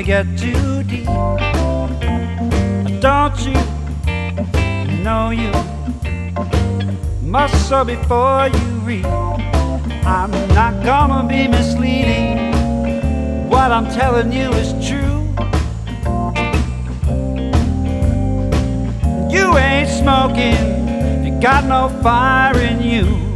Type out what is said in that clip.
get too deep. Don't you know you must sow before you reap? I'm not gonna be misleading. What I'm telling you is true. You ain't smoking, you got no fire in you.